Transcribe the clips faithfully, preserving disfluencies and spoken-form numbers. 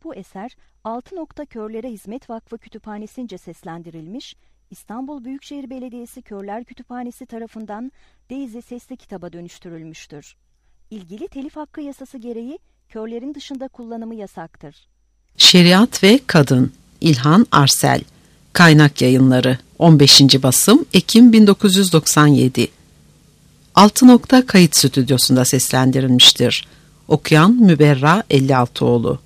Bu eser Altı Nokta Körlere Hizmet Vakfı Kütüphanesi'nce seslendirilmiş, İstanbul Büyükşehir Belediyesi Körler Kütüphanesi tarafından Daisy sesli kitaba dönüştürülmüştür. İlgili telif hakkı yasası gereği körlerin dışında kullanımı yasaktır. Şeriat ve Kadın, İlhan Arsel. Kaynak Yayınları, on beşinci basım, Ekim bin dokuz yüz doksan yedi. Altı Nokta Kayıt Stüdyosu'nda seslendirilmiştir. Okuyan Müberra Ellialtıoğlu.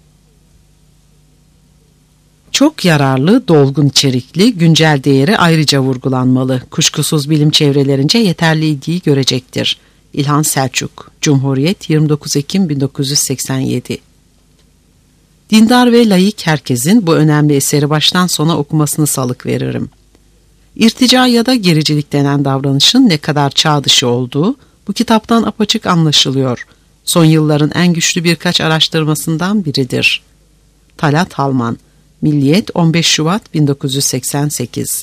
Çok yararlı, dolgun içerikli, güncel değeri ayrıca vurgulanmalı. Kuşkusuz bilim çevrelerince yeterli ilgiyi görecektir. İlhan Selçuk, Cumhuriyet, yirmi dokuz Ekim bin dokuz yüz seksen yedi. Dindar ve laik herkesin bu önemli eseri baştan sona okumasını salık veririm. İrtica ya da gericilik denen davranışın ne kadar çağ dışı olduğu bu kitaptan apaçık anlaşılıyor. Son yılların en güçlü birkaç araştırmasından biridir. Talat Halman, Milliyet, on beş Şubat bin dokuz yüz seksen sekiz.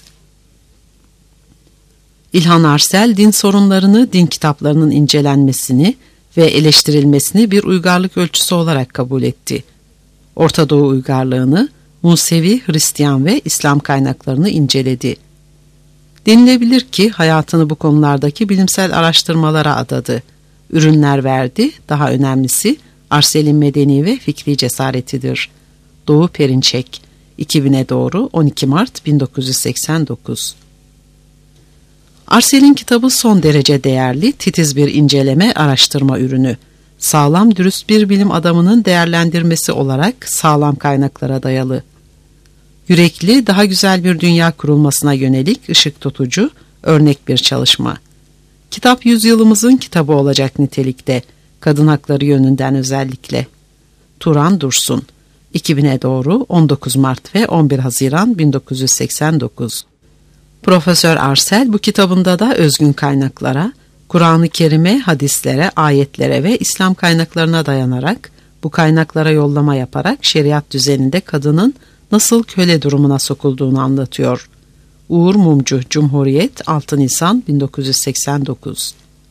İlhan Arsel, din sorunlarını, din kitaplarının incelenmesini ve eleştirilmesini bir uygarlık ölçüsü olarak kabul etti. Orta Doğu uygarlığını, Musevi, Hristiyan ve İslam kaynaklarını inceledi. Denilebilir ki hayatını bu konulardaki bilimsel araştırmalara adadı. Ürünler verdi, daha önemlisi Arsel'in medeni ve fikri cesaretidir. Doğu Perinçek, iki bine doğru, on iki Mart bin dokuz yüz seksen dokuz. Arsel'in kitabı son derece değerli, titiz bir inceleme, araştırma ürünü. Sağlam, dürüst bir bilim adamının değerlendirmesi olarak sağlam kaynaklara dayalı. Yürekli, daha güzel bir dünya kurulmasına yönelik ışık tutucu, örnek bir çalışma. Kitap yüzyılımızın kitabı olacak nitelikte, kadın hakları yönünden özellikle. Turan Dursun, iki bine doğru, on dokuz Mart ve on bir Haziran bin dokuz yüz seksen dokuz. Profesör Arsel bu kitabında da özgün kaynaklara, Kur'an-ı Kerim'e, hadislere, ayetlere ve İslam kaynaklarına dayanarak, bu kaynaklara yollama yaparak şeriat düzeninde kadının nasıl köle durumuna sokulduğunu anlatıyor. Uğur Mumcu, Cumhuriyet, altı Nisan bin dokuz yüz seksen dokuz.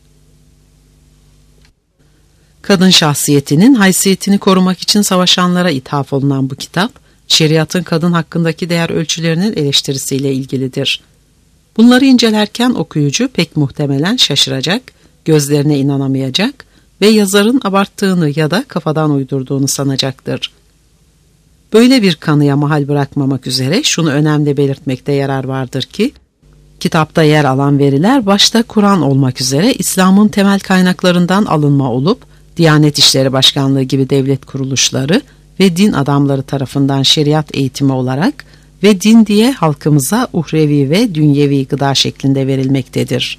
Kadın şahsiyetinin haysiyetini korumak için savaşanlara ithaf olunan bu kitap, şeriatın kadın hakkındaki değer ölçülerinin eleştirisiyle ilgilidir. Bunları incelerken okuyucu pek muhtemelen şaşıracak, gözlerine inanamayacak ve yazarın abarttığını ya da kafadan uydurduğunu sanacaktır. Böyle bir kanıya mahal bırakmamak üzere şunu önemli belirtmekte yarar vardır ki, kitapta yer alan veriler başta Kur'an olmak üzere İslam'ın temel kaynaklarından alınma olup, Diyanet İşleri Başkanlığı gibi devlet kuruluşları ve din adamları tarafından şeriat eğitimi olarak ve din diye halkımıza uhrevi ve dünyevi gıda şeklinde verilmektedir.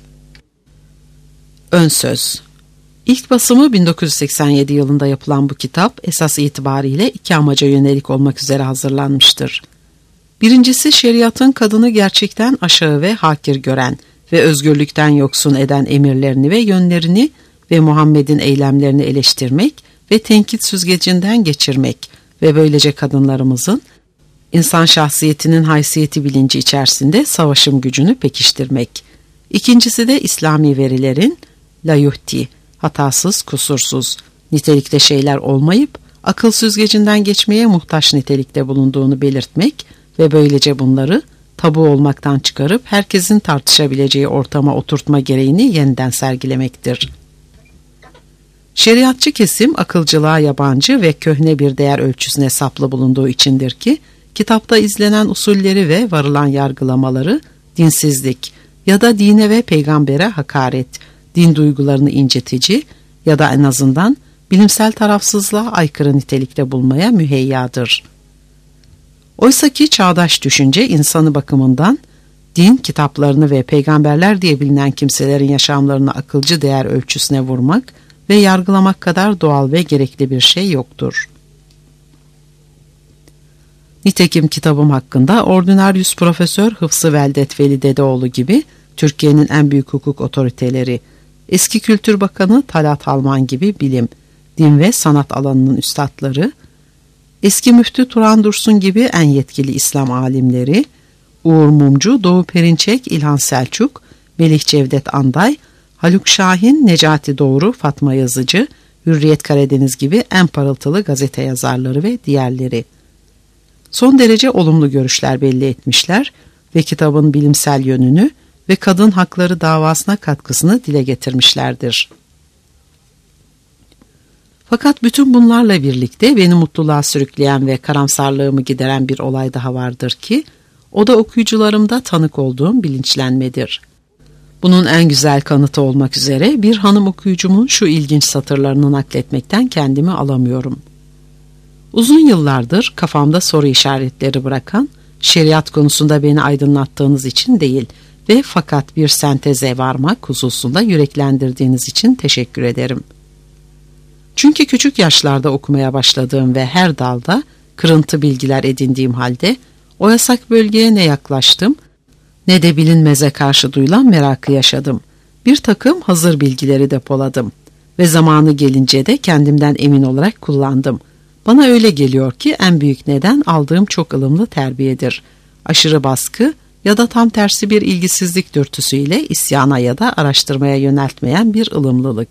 Ön söz. İlk basımı bin dokuz yüz seksen yedi yılında yapılan bu kitap esas itibariyle iki amaca yönelik olmak üzere hazırlanmıştır. Birincisi, şeriatın kadını gerçekten aşağı ve hakir gören ve özgürlükten yoksun eden emirlerini ve yönlerini ve Muhammed'in eylemlerini eleştirmek ve tenkit süzgecinden geçirmek ve böylece kadınlarımızın insan şahsiyetinin haysiyeti bilinci içerisinde savaşım gücünü pekiştirmek. İkincisi de İslami verilerin la yuhti, hatasız, kusursuz, nitelikte şeyler olmayıp akıl süzgecinden geçmeye muhtaç nitelikte bulunduğunu belirtmek ve böylece bunları tabu olmaktan çıkarıp herkesin tartışabileceği ortama oturtma gereğini yeniden sergilemektir. Şeriatçı kesim akılcılığa yabancı ve köhne bir değer ölçüsüne saplı bulunduğu içindir ki, kitapta izlenen usulleri ve varılan yargılamaları dinsizlik ya da dine ve peygambere hakaret, din duygularını incitici ya da en azından bilimsel tarafsızlığa aykırı nitelikte bulmaya müheyyadır. Oysaki çağdaş düşünce insanı bakımından din kitaplarını ve peygamberler diye bilinen kimselerin yaşamlarını akılcı değer ölçüsüne vurmak ve yargılamak kadar doğal ve gerekli bir şey yoktur. Nitekim kitabım hakkında Ordinarius Profesör Hıfzı Veldet Veli Dedeoğlu gibi Türkiye'nin en büyük hukuk otoriteleri, eski Kültür Bakanı Talat Halman gibi bilim, din ve sanat alanının üstadları, eski Müftü Turan Dursun gibi en yetkili İslam alimleri, Uğur Mumcu, Doğu Perinçek, İlhan Selçuk, Melih Cevdet Anday, Haluk Şahin, Necati Doğru, Fatma Yazıcı, Hürriyet Karadeniz gibi en parıltılı gazete yazarları ve diğerleri. son derece olumlu görüşler belli etmişler ve kitabın bilimsel yönünü ve kadın hakları davasına katkısını dile getirmişlerdir. Fakat bütün bunlarla birlikte beni mutluluğa sürükleyen ve karamsarlığımı gideren bir olay daha vardır ki, o da okuyucularımda tanık olduğum bilinçlenmedir. Bunun en güzel kanıtı olmak üzere bir hanım okuyucumun şu ilginç satırlarını nakletmekten kendimi alamıyorum. Uzun yıllardır kafamda soru işaretleri bırakan, şeriat konusunda beni aydınlattığınız için değil ve fakat bir senteze varmak hususunda yüreklendirdiğiniz için teşekkür ederim. Çünkü küçük yaşlarda okumaya başladığım ve her dalda kırıntı bilgiler edindiğim halde o yasak bölgeye ne yaklaştım ne de bilinmeze karşı duyulan merakı yaşadım. Bir takım hazır bilgileri depoladım ve zamanı gelince de kendimden emin olarak kullandım. Bana öyle geliyor ki en büyük neden aldığım çok ılımlı terbiyedir. Aşırı baskı ya da tam tersi bir ilgisizlik dürtüsüyle isyana ya da araştırmaya yöneltmeyen bir ılımlılık.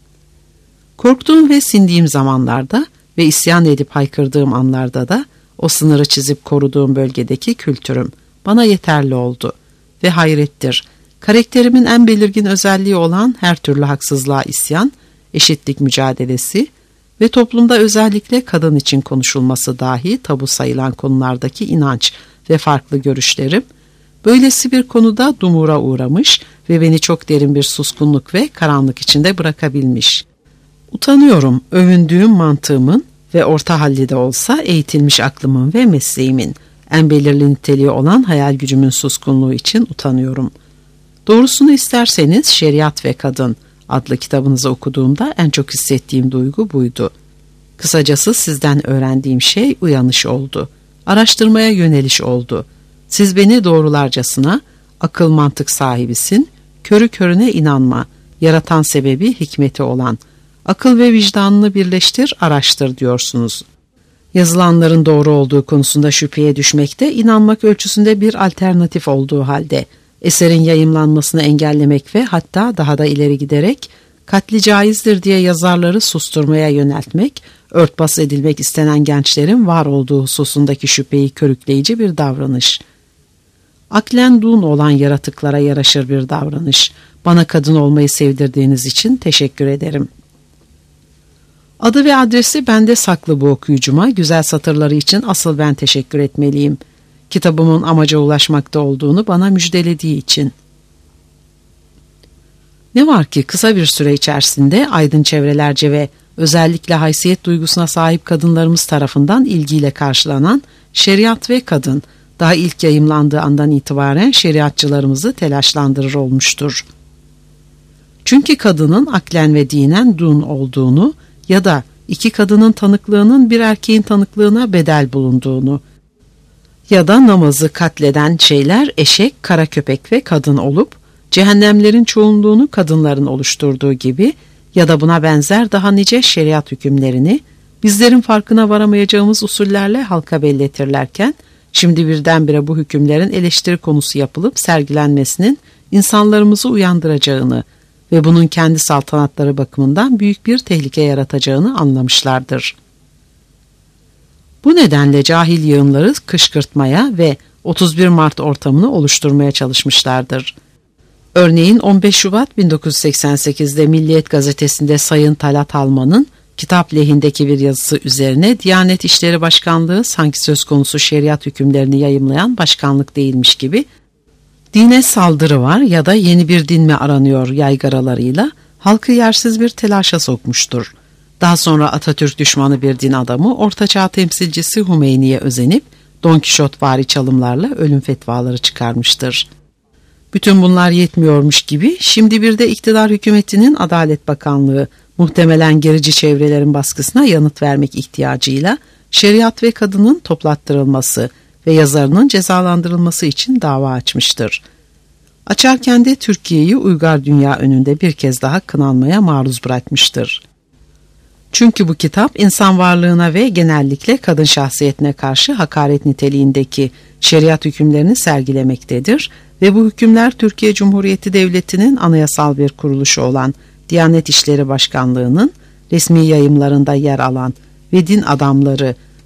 Korktuğum ve sindiğim zamanlarda ve isyan edip haykırdığım anlarda da o sınırı çizip koruduğum bölgedeki kültürüm bana yeterli oldu. Ve hayrettir, karakterimin en belirgin özelliği olan her türlü haksızlığa isyan, eşitlik mücadelesi ve toplumda özellikle kadın için konuşulması dahi tabu sayılan konulardaki inanç ve farklı görüşlerim, böylesi bir konuda dumura uğramış ve beni çok derin bir suskunluk ve karanlık içinde bırakabilmiş. Utanıyorum övündüğüm mantığımın ve orta halli de olsa eğitilmiş aklımın ve mesleğimin en belirli niteliği olan hayal gücümün suskunluğu için utanıyorum. Doğrusunu isterseniz Şeriat ve Kadın adlı kitabınızı okuduğumda en çok hissettiğim duygu buydu. Kısacası sizden öğrendiğim şey uyanış oldu. Araştırmaya yöneliş oldu. Siz beni doğrularcasına akıl mantık sahibisin, körü körüne inanma, yaratan sebebi hikmeti olan, akıl ve vicdanını birleştir, araştır diyorsunuz. Yazılanların doğru olduğu konusunda şüpheye düşmekte, inanmak ölçüsünde bir alternatif olduğu halde, eserin yayımlanmasını engellemek ve hatta daha da ileri giderek, katli caizdir diye yazarları susturmaya yöneltmek, örtbas edilmek istenen gençlerin var olduğu hususundaki şüpheyi körükleyici bir davranış. Aklen dun olan yaratıklara yaraşır bir davranış. Bana kadın olmayı sevdirdiğiniz için teşekkür ederim. Adı ve adresi bende saklı bu okuyucuma, güzel satırları için asıl ben teşekkür etmeliyim. Kitabımın amaca ulaşmakta olduğunu bana müjdelediği için. Ne var ki kısa bir süre içerisinde aydın çevrelerce ve özellikle haysiyet duygusuna sahip kadınlarımız tarafından ilgiyle karşılanan Şeriat ve Kadın, daha ilk yayımlandığı andan itibaren şeriatçılarımızı telaşlandırır olmuştur. Çünkü kadının aklen ve dinen dun olduğunu ya da iki kadının tanıklığının bir erkeğin tanıklığına bedel bulunduğunu ya da namazı katleden şeyler eşek, kara köpek ve kadın olup cehennemlerin çoğunluğunu kadınların oluşturduğu gibi ya da buna benzer daha nice şeriat hükümlerini bizlerin farkına varamayacağımız usullerle halka belletirlerken, şimdi birdenbire bu hükümlerin eleştiri konusu yapılıp sergilenmesinin insanlarımızı uyandıracağını ve bunun kendi saltanatları bakımından büyük bir tehlike yaratacağını anlamışlardır. Bu nedenle cahil yığınları kışkırtmaya ve otuz bir Mart ortamını oluşturmaya çalışmışlardır. Örneğin on beş Şubat bin dokuz yüz seksen sekiz'de Milliyet Gazetesi'nde Sayın Talat Alman'ın kitap lehindeki bir yazısı üzerine Diyanet İşleri Başkanlığı sanki söz konusu şeriat hükümlerini yayımlayan başkanlık değilmiş gibi dine saldırı var ya da yeni bir din mi aranıyor yaygaralarıyla halkı yersiz bir telaşa sokmuştur. Daha sonra Atatürk düşmanı bir din adamı Ortaçağ temsilcisi Hümeyni'ye özenip Don Kişotvari çalımlarla ölüm fetvaları çıkarmıştır. Bütün bunlar yetmiyormuş gibi şimdi bir de iktidar hükümetinin Adalet Bakanlığı muhtemelen gerici çevrelerin baskısına yanıt vermek ihtiyacıyla Şeriat ve Kadının toplattırılması ve yazarının cezalandırılması için dava açmıştır. Açarken de Türkiye'yi uygar dünya önünde bir kez daha kınanmaya maruz bırakmıştır. Çünkü bu kitap insan varlığına ve genellikle kadın şahsiyetine karşı hakaret niteliğindeki şeriat hükümlerini sergilemektedir ve bu hükümler Türkiye Cumhuriyeti Devleti'nin anayasal bir kuruluşu olan Diyanet İşleri Başkanlığı'nın resmi yayımlarında yer alan ve din adamları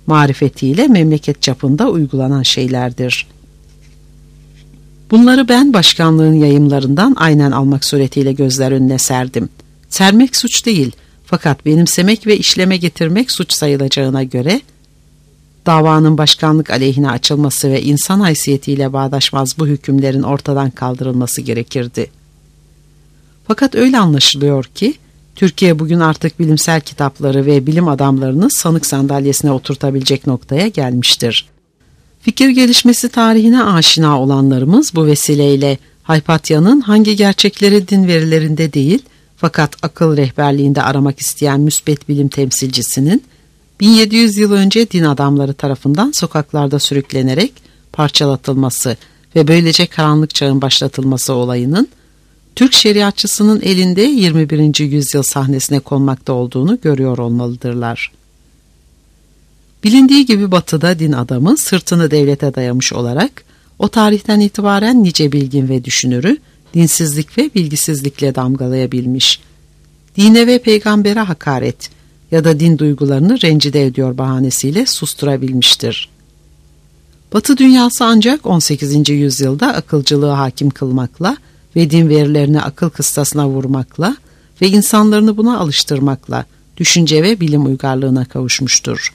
marifetiyle memleket çapında uygulanan şeylerdir. Bunları ben başkanlığın yayımlarından aynen almak suretiyle gözler önüne serdim. Sermek suç değil, fakat benimsemek ve işleme getirmek suç sayılacağına göre davanın başkanlık aleyhine açılması ve insan haysiyetiyle bağdaşmaz bu hükümlerin ortadan kaldırılması gerekirdi. Fakat öyle anlaşılıyor ki Türkiye bugün artık bilimsel kitapları ve bilim adamlarını sanık sandalyesine oturtabilecek noktaya gelmiştir. Fikir gelişmesi tarihine aşina olanlarımız bu vesileyle Haypatya'nın hangi gerçekleri din verilerinde değil fakat akıl rehberliğinde aramak isteyen müsbet bilim temsilcisinin bin yedi yüz yıl önce din adamları tarafından sokaklarda sürüklenerek parçalatılması ve böylece karanlık çağın başlatılması olayının Türk şeriatçısının elinde yirmi birinci yüzyıl sahnesine konmakta olduğunu görüyor olmalıdırlar. Bilindiği gibi Batı'da din adamı sırtını devlete dayamış olarak o tarihten itibaren nice bilgin ve düşünürü dinsizlik ve bilgisizlikle damgalayabilmiş. Dine ve peygambere hakaret ya da din duygularını rencide ediyor bahanesiyle susturabilmiştir. Batı dünyası ancak on sekizinci yüzyılda akılcılığı hakim kılmakla ve din verilerini akıl kıstasına vurmakla ve insanlarını buna alıştırmakla düşünce ve bilim uygarlığına kavuşmuştur.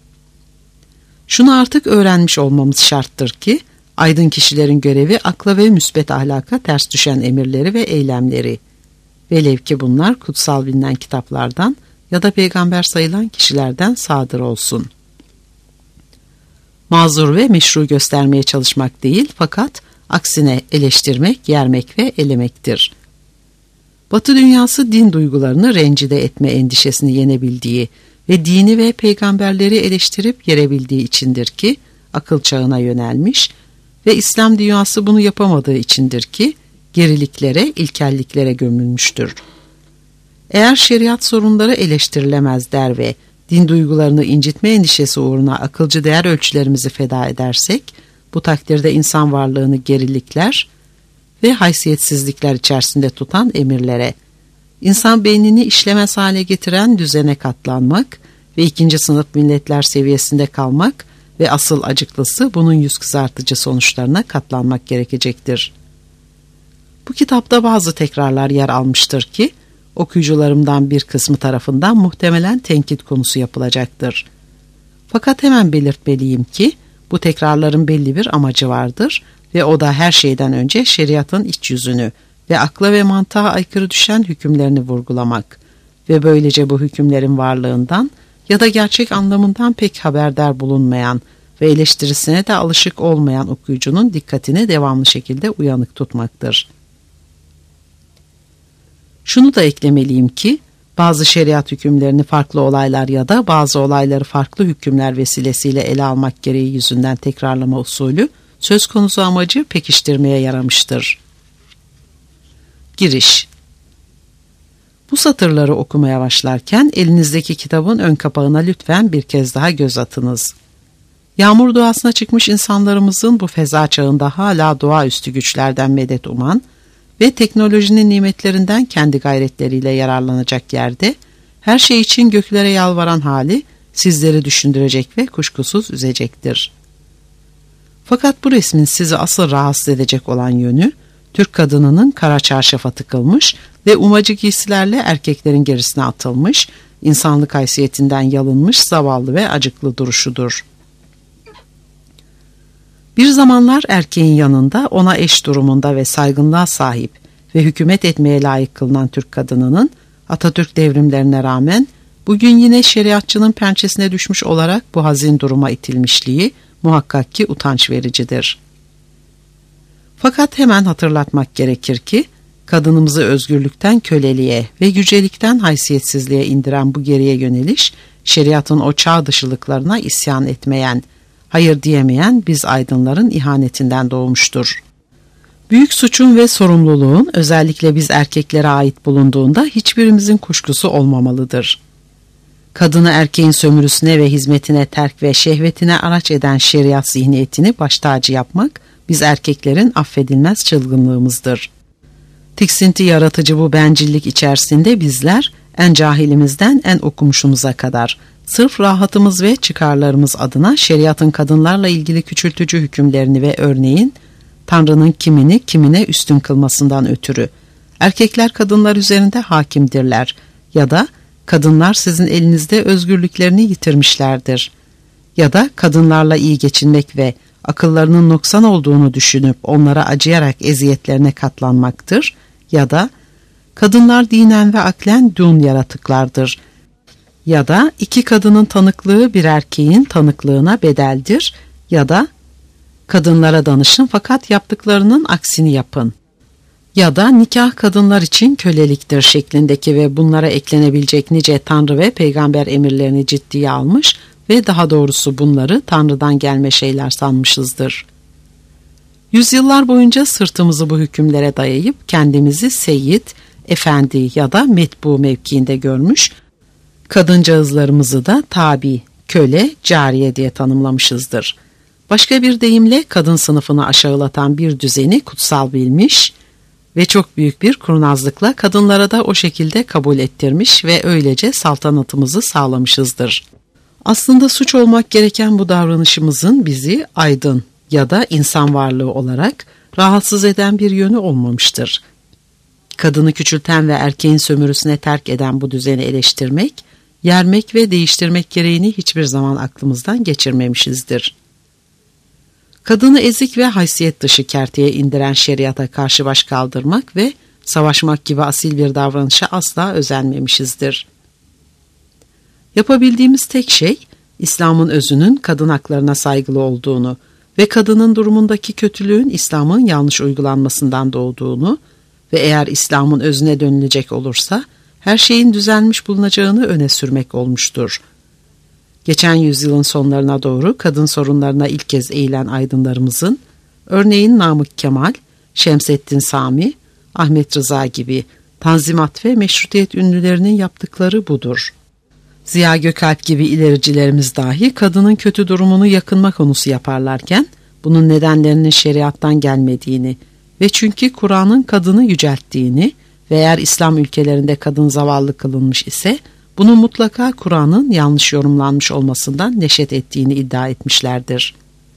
Şunu artık öğrenmiş olmamız şarttır ki, aydın kişilerin görevi akla ve müsbet ahlaka ters düşen emirleri ve eylemleri, velev ki bunlar kutsal bilinen kitaplardan ya da peygamber sayılan kişilerden sadır olsun. Mazur ve meşru göstermeye çalışmak değil, fakat aksine eleştirmek, yermek ve elemektir. Batı dünyası din duygularını rencide etme endişesini yenebildiği ve dini ve peygamberleri eleştirip yerebildiği içindir ki akıl çağına yönelmiş ve İslam dünyası bunu yapamadığı içindir ki geriliklere, ilkelliklere gömülmüştür. Eğer şeriat sorunları eleştirilemez der ve din duygularını incitme endişesi uğruna akılcı değer ölçülerimizi feda edersek, bu takdirde insan varlığını gerilikler ve haysiyetsizlikler içerisinde tutan emirlere, insan beynini işlemez hale getiren düzene katlanmak ve ikinci sınıf milletler seviyesinde kalmak ve asıl acıklısı bunun yüz kızartıcı sonuçlarına katlanmak gerekecektir. Bu kitapta bazı tekrarlar yer almıştır ki, okuyucularımdan bir kısmı tarafından muhtemelen tenkit konusu yapılacaktır. Fakat hemen belirtmeliyim ki, bu tekrarların belli bir amacı vardır ve o da her şeyden önce şeriatın iç yüzünü ve akla ve mantığa aykırı düşen hükümlerini vurgulamak ve böylece bu hükümlerin varlığından ya da gerçek anlamından pek haberdar bulunmayan ve eleştirisine de alışık olmayan okuyucunun dikkatini devamlı şekilde uyanık tutmaktır. Şunu da eklemeliyim ki, bazı şeriat hükümlerini farklı olaylar ya da bazı olayları farklı hükümler vesilesiyle ele almak gereği yüzünden tekrarlama usulü, söz konusu amacı pekiştirmeye yaramıştır. Giriş. Bu satırları okumaya başlarken elinizdeki kitabın ön kapağına lütfen bir kez daha göz atınız. Yağmur duasına çıkmış insanlarımızın bu feza çağında hala doğaüstü güçlerden medet uman ve teknolojinin nimetlerinden kendi gayretleriyle yararlanacak yerde, her şey için göklere yalvaran hali sizleri düşündürecek ve kuşkusuz üzecektir. Fakat bu resmin sizi asıl rahatsız edecek olan yönü, Türk kadınının kara çarşafa tıkılmış ve umacı giysilerle erkeklerin gerisine atılmış, insanlık haysiyetinden yalınmış zavallı ve acıklı duruşudur. Bir zamanlar erkeğin yanında ona eş durumunda ve saygınlığa sahip ve hükümet etmeye layık kılınan Türk kadınının Atatürk devrimlerine rağmen bugün yine şeriatçının pençesine düşmüş olarak bu hazin duruma itilmişliği muhakkak ki utanç vericidir. Fakat hemen hatırlatmak gerekir ki kadınımızı özgürlükten köleliğe ve yücelikten haysiyetsizliğe indiren bu geriye yöneliş şeriatın o çağ dışılıklarına isyan etmeyen, hayır diyemeyen biz aydınların ihanetinden doğmuştur. Büyük suçun ve sorumluluğun özellikle biz erkeklere ait bulunduğunda hiçbirimizin kuşkusu olmamalıdır. Kadını erkeğin sömürüsüne ve hizmetine terk ve şehvetine araç eden şeriat zihniyetini baş tacı yapmak biz erkeklerin affedilmez çılgınlığımızdır. Tiksinti yaratıcı bu bencillik içerisinde bizler en cahilimizden en okumuşumuza kadar Sırf rahatımız ve çıkarlarımız adına şeriatın kadınlarla ilgili küçültücü hükümlerini ve örneğin Tanrı'nın kimini kimine üstün kılmasından ötürü erkekler kadınlar üzerinde hakimdirler ya da kadınlar sizin elinizde özgürlüklerini yitirmişlerdir ya da kadınlarla iyi geçinmek ve akıllarının noksan olduğunu düşünüp onlara acıyarak eziyetlerine katlanmaktır ya da kadınlar dinen ve aklen dün yaratıklardır ya da iki kadının tanıklığı bir erkeğin tanıklığına bedeldir ya da kadınlara danışın fakat yaptıklarının aksini yapın ya da nikah kadınlar için köleliktir şeklindeki ve bunlara eklenebilecek nice Tanrı ve peygamber emirlerini ciddiye almış ve daha doğrusu bunları Tanrı'dan gelme şeyler sanmışızdır. Yüzyıllar boyunca sırtımızı bu hükümlere dayayıp kendimizi seyyid, efendi ya da metbu mevkiinde görmüş, kadıncağızlarımızı da tabi, köle, cariye diye tanımlamışızdır. Başka bir deyimle kadın sınıfını aşağılatan bir düzeni kutsal bilmiş ve çok büyük bir kurnazlıkla kadınlara da o şekilde kabul ettirmiş ve öylece saltanatımızı sağlamışızdır. Aslında suç olmak gereken bu davranışımızın bizi aydın ya da insan varlığı olarak rahatsız eden bir yönü olmamıştır. Kadını küçülten ve erkeğin sömürüsüne terk eden bu düzeni eleştirmek, yermek ve değiştirmek gereğini hiçbir zaman aklımızdan geçirmemişizdir. Kadını ezik ve haysiyet dışı kerteye indiren şeriata karşı baş kaldırmak ve savaşmak gibi asil bir davranışa asla özenmemişizdir. Yapabildiğimiz tek şey, İslam'ın özünün kadın haklarına saygılı olduğunu ve kadının durumundaki kötülüğün İslam'ın yanlış uygulanmasından doğduğunu ve eğer İslam'ın özüne dönülecek olursa her şeyin düzelmiş bulunacağını öne sürmek olmuştur. Geçen yüzyılın sonlarına doğru kadın sorunlarına ilk kez eğilen aydınlarımızın, örneğin Namık Kemal, Şemseddin Sami, Ahmet Rıza gibi Tanzimat ve Meşrutiyet ünlülerinin yaptıkları budur. Ziya Gökalp gibi ilericilerimiz dahi kadının kötü durumunu yakınma konusu yaparlarken, bunun nedenlerinin şeriattan gelmediğini ve çünkü Kur'an'ın kadını yücelttiğini ve eğer İslam ülkelerinde kadın zavallı kılınmış ise, bunun mutlaka Kur'an'ın yanlış yorumlanmış olmasından neşet ettiğini iddia etmişlerdir.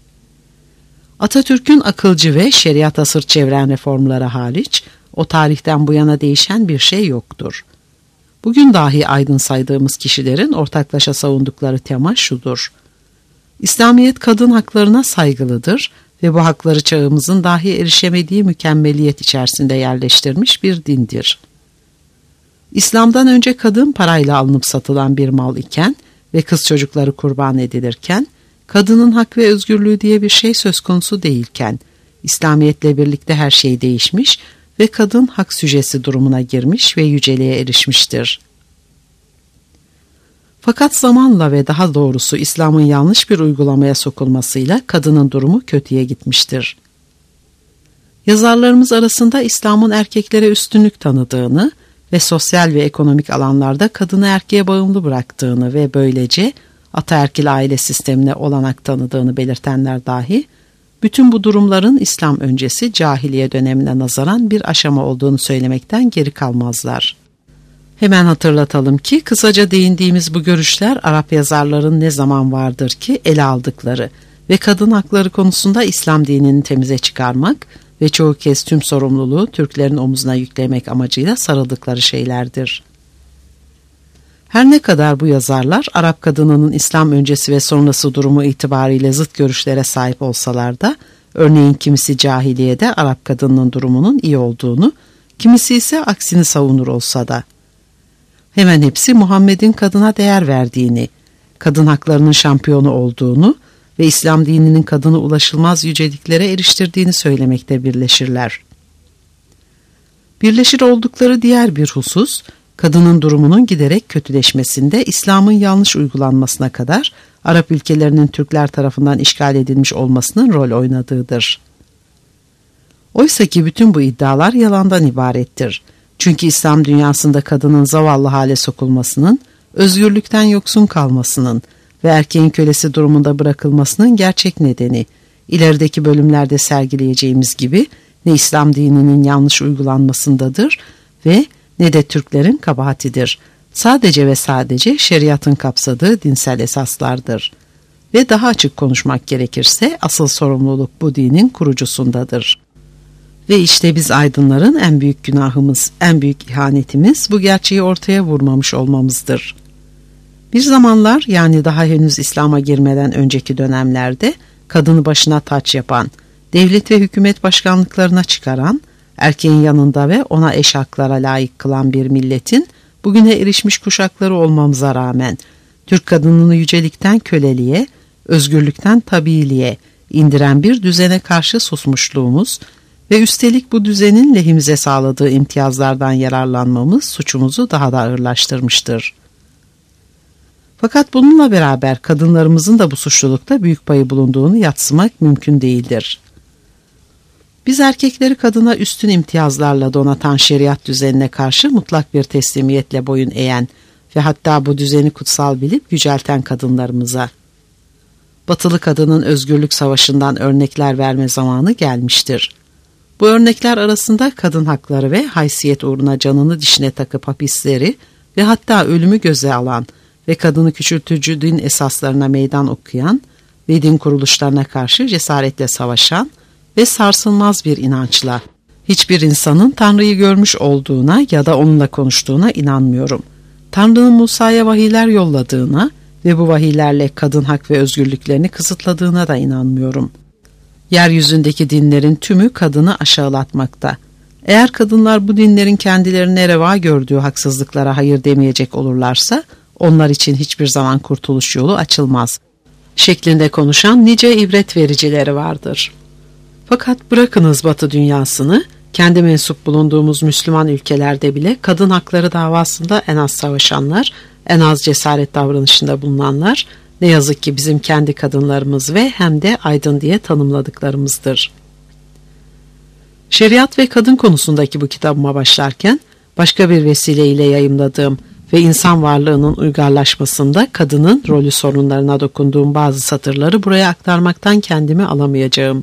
Atatürk'ün akılcı ve şeriata sırt çeviren reformları hariç, o tarihten bu yana değişen bir şey yoktur. Bugün dahi aydın saydığımız kişilerin ortaklaşa savundukları tema şudur: İslamiyet kadın haklarına saygılıdır ve bu hakları çağımızın dahi erişemediği mükemmeliyet içerisinde yerleştirmiş bir dindir. İslam'dan önce kadın parayla alınıp satılan bir mal iken ve kız çocukları kurban edilirken, kadının hak ve özgürlüğü diye bir şey söz konusu değilken, İslamiyetle birlikte her şey değişmiş ve kadın hak süjesi durumuna girmiş ve yüceliğe erişmiştir. Fakat zamanla ve daha doğrusu İslam'ın yanlış bir uygulamaya sokulmasıyla kadının durumu kötüye gitmiştir. Yazarlarımız arasında İslam'ın erkeklere üstünlük tanıdığını ve sosyal ve ekonomik alanlarda kadını erkeğe bağımlı bıraktığını ve böylece ataerkil aile sistemine olanak tanıdığını belirtenler dahi, bütün bu durumların İslam öncesi cahiliye dönemine nazaran bir aşama olduğunu söylemekten geri kalmazlar. Hemen hatırlatalım ki kısaca değindiğimiz bu görüşler Arap yazarların ne zaman vardır ki ele aldıkları ve kadın hakları konusunda İslam dinini temize çıkarmak ve çoğu kez tüm sorumluluğu Türklerin omuzuna yüklemek amacıyla sarıldıkları şeylerdir. Her ne kadar bu yazarlar Arap kadınının İslam öncesi ve sonrası durumu itibariyle zıt görüşlere sahip olsalar da, örneğin kimisi cahiliyede Arap kadınının durumunun iyi olduğunu, kimisi ise aksini savunur olsa da, hemen hepsi Muhammed'in kadına değer verdiğini, kadın haklarının şampiyonu olduğunu ve İslam dininin kadını ulaşılmaz yüceliklere eriştirdiğini söylemekte birleşirler. Birleşir oldukları diğer bir husus, kadının durumunun giderek kötüleşmesinde İslam'ın yanlış uygulanmasına kadar Arap ülkelerinin Türkler tarafından işgal edilmiş olmasının rol oynadığıdır. Oysa ki bütün bu iddialar yalandan ibarettir. Çünkü İslam dünyasında kadının zavallı hale sokulmasının, özgürlükten yoksun kalmasının ve erkeğin kölesi durumunda bırakılmasının gerçek nedeni, ilerideki bölümlerde sergileyeceğimiz gibi ne İslam dininin yanlış uygulanmasındadır ve ne de Türklerin kabahatidir. sadece ve sadece şeriatın kapsadığı dinsel esaslardır. Ve daha açık konuşmak gerekirse asıl sorumluluk bu dinin kurucusundadır. Ve işte biz aydınların en büyük günahımız, en büyük ihanetimiz bu gerçeği ortaya vurmamış olmamızdır. Bir zamanlar, yani daha henüz İslam'a girmeden önceki dönemlerde kadını başına taç yapan, devlet ve hükümet başkanlıklarına çıkaran, erkeğin yanında ve ona eş haklara layık kılan bir milletin bugüne erişmiş kuşakları olmamıza rağmen Türk kadınını yücelikten köleliğe, özgürlükten tabiiliğe indiren bir düzene karşı susmuşluğumuz ve üstelik bu düzenin lehimize sağladığı imtiyazlardan yararlanmamız suçumuzu daha da ağırlaştırmıştır. Fakat bununla beraber kadınlarımızın da bu suçlulukta büyük payı bulunduğunu yadsımak mümkün değildir. Biz erkekleri kadına üstün imtiyazlarla donatan şeriat düzenine karşı mutlak bir teslimiyetle boyun eğen ve hatta bu düzeni kutsal bilip yücelten kadınlarımıza, batılı kadının özgürlük savaşından örnekler verme zamanı gelmiştir. Bu örnekler arasında kadın hakları ve haysiyet uğruna canını dişine takıp hapisleri ve hatta ölümü göze alan ve kadını küçültücü din esaslarına meydan okuyan ve din kuruluşlarına karşı cesaretle savaşan ve sarsılmaz bir inançla hiçbir insanın Tanrı'yı görmüş olduğuna ya da onunla konuştuğuna inanmıyorum. Tanrı'nın Musa'ya vahiyler yolladığına ve bu vahiylerle kadın hak ve özgürlüklerini kısıtladığına da inanmıyorum. Yeryüzündeki dinlerin tümü kadını aşağılatmakta. Eğer kadınlar bu dinlerin kendilerine reva gördüğü haksızlıklara hayır demeyecek olurlarsa, onlar için hiçbir zaman kurtuluş yolu açılmaz şeklinde konuşan nice ibret vericileri vardır. Fakat bırakınız Batı dünyasını, kendi mensup bulunduğumuz Müslüman ülkelerde bile kadın hakları davasında en az savaşanlar, en az cesaret davranışında bulunanlar, ne yazık ki bizim kendi kadınlarımız ve hem de aydın diye tanımladıklarımızdır. Şeriat ve kadın konusundaki bu kitabıma başlarken, başka bir vesileyle yayımladığım ve insan varlığının uygarlaşmasında kadının rolü sorunlarına dokunduğum bazı satırları buraya aktarmaktan kendimi alamayacağım.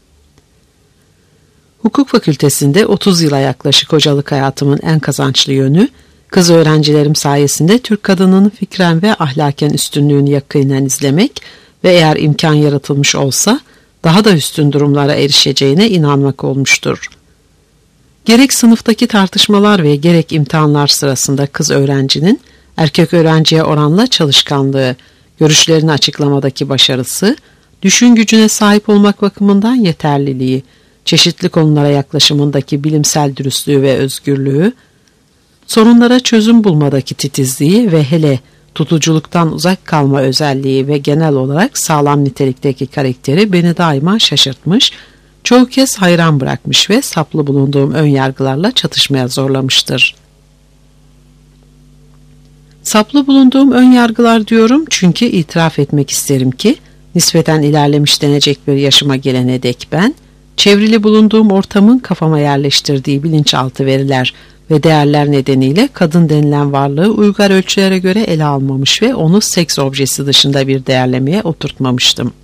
Hukuk fakültesinde otuz yıla yaklaşık hocalık hayatımın en kazançlı yönü, kız öğrencilerim sayesinde Türk kadınının fikren ve ahlaken üstünlüğünü yakinen izlemek ve eğer imkan yaratılmış olsa daha da üstün durumlara erişeceğine inanmak olmuştur. Gerek sınıftaki tartışmalar ve gerek imtihanlar sırasında kız öğrencinin erkek öğrenciye oranla çalışkanlığı, görüşlerini açıklamadaki başarısı, düşün gücüne sahip olmak bakımından yeterliliği, çeşitli konulara yaklaşımındaki bilimsel dürüstlüğü ve özgürlüğü, sorunlara çözüm bulmadaki titizliği ve hele tutuculuktan uzak kalma özelliği ve genel olarak sağlam nitelikteki karakteri beni daima şaşırtmış, çoğu kez hayran bırakmış ve saplı bulunduğum ön yargılarla çatışmaya zorlamıştır. Saplı bulunduğum ön yargılar diyorum çünkü itiraf etmek isterim ki, nispeten ilerlemiş denecek bir yaşıma gelene dek ben, çevrili bulunduğum ortamın kafama yerleştirdiği bilinçaltı veriler ve değerler nedeniyle kadın denilen varlığı uygar ölçülere göre ele almamış ve onu seks objesi dışında bir değerlemeye oturtmamıştım.